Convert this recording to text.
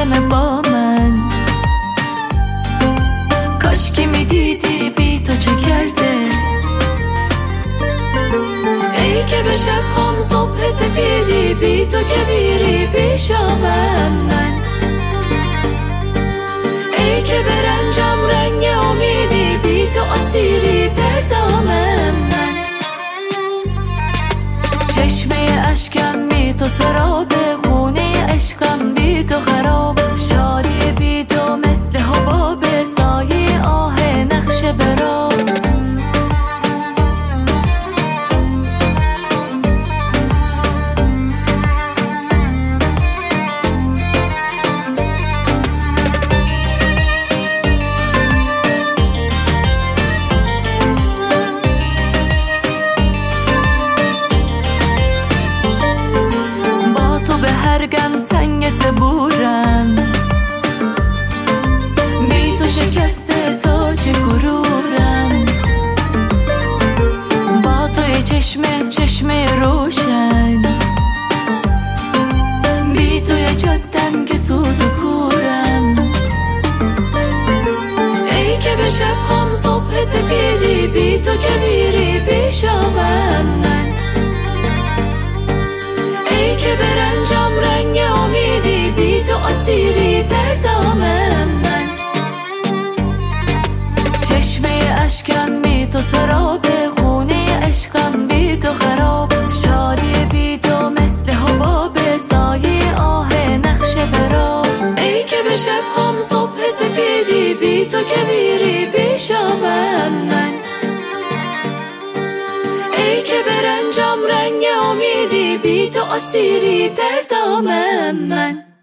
همه با من. کاش که میدیدی بی تو چه کرده، ای که به شب هم صبح سپیدی، بی تو که میری پیشامم من. ای که به رنجم رنگ امیدی، بی تو اسیری در دامم من. چشمه اشکم بی تو سراب، خونه عشقم بی تو خراب. شادی بی تو مثل حباب، سایه آه نقش براب. هرگم سنگ صبورم، بی تو شکسته تاج غرورم. با توی چشمه روشن، بی توی جادم که سود و کورم. ای که به شب هم صبح سپیدی، بی تو که میری پیشامم من. ای که به رنجم رنگ امیدی، بی تو اسیری در دامم من. چشمه اشکم بی تو سراب، خونه عشقم بی تو خراب. شادی بی تو مثل حباب، سایه آه نقش براب. ای که به شب هم صبح سپیدی، بی تو که میری پیشامم من. ای که به رنجم رنگ امیدی، بی تو اسیری در دامم من.